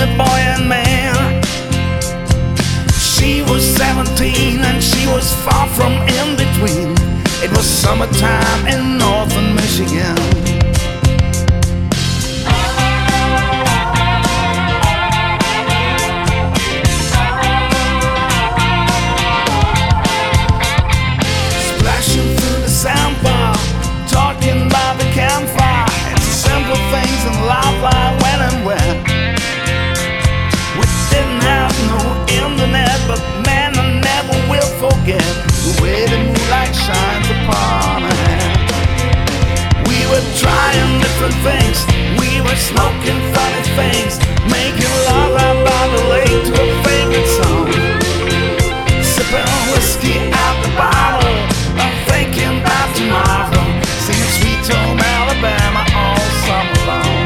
a boy and man. She was 17 and she was far from in between. It was summertime in northern Michigan. Splashing through the sandbar, talking by the campfire. It's the simple things in life like when and where. We didn't have no internet, but man, I never will forget the way the moonlight shines upon her hair. We were trying different things, we were smoking funny things, making love out by the lake to a favorite song, sipping whiskey out the bottle, I'm thinking about tomorrow, singing Sweet Home Alabama all summer long.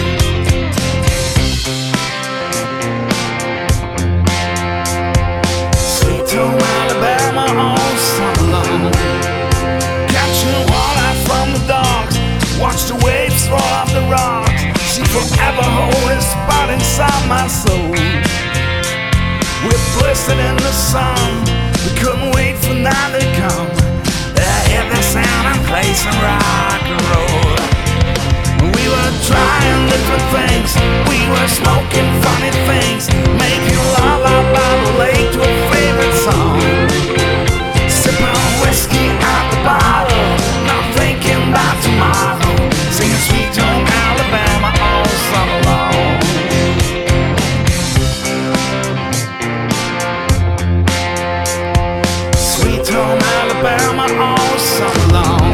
Sweet Home Alabama all summer long. Catching walleye from the docks, watch the waves fall off the rocks. She forever hold a spot inside my soul. We're blistered in the sun, we couldn't wait for night to come. Hear the sound and play some rock and roll. We were trying different things, we were smoking funny things, making love out by the lake to a favorite song, sipping whiskey out the bottle, not thinking about tomorrow, singing Sweet Home Alabama all summer long. Sweet Home Alabama all summer long.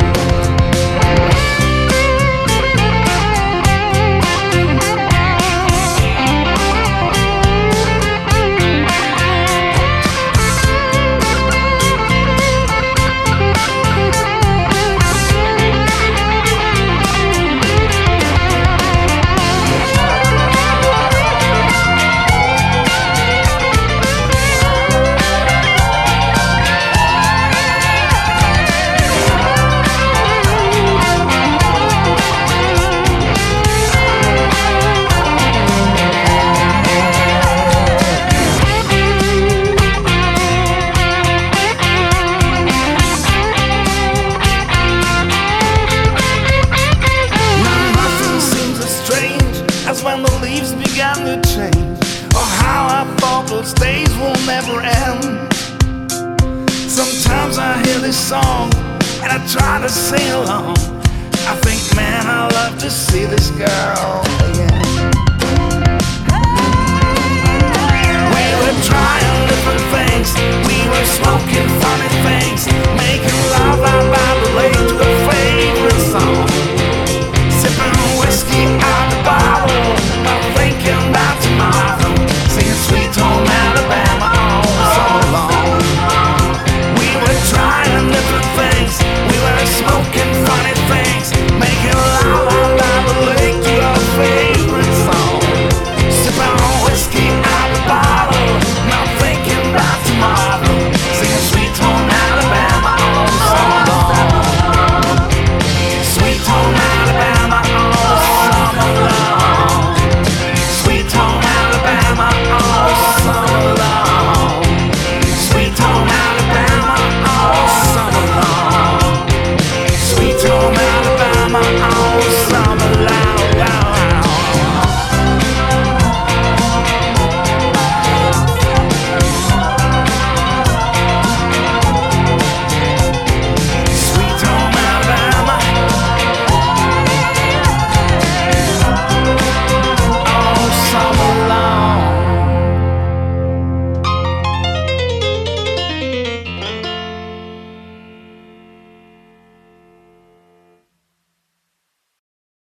When the leaves began to change, oh how I thought those days will never end. Sometimes I hear this song and I try to sing along. I think, man, I'd love to see this girl again.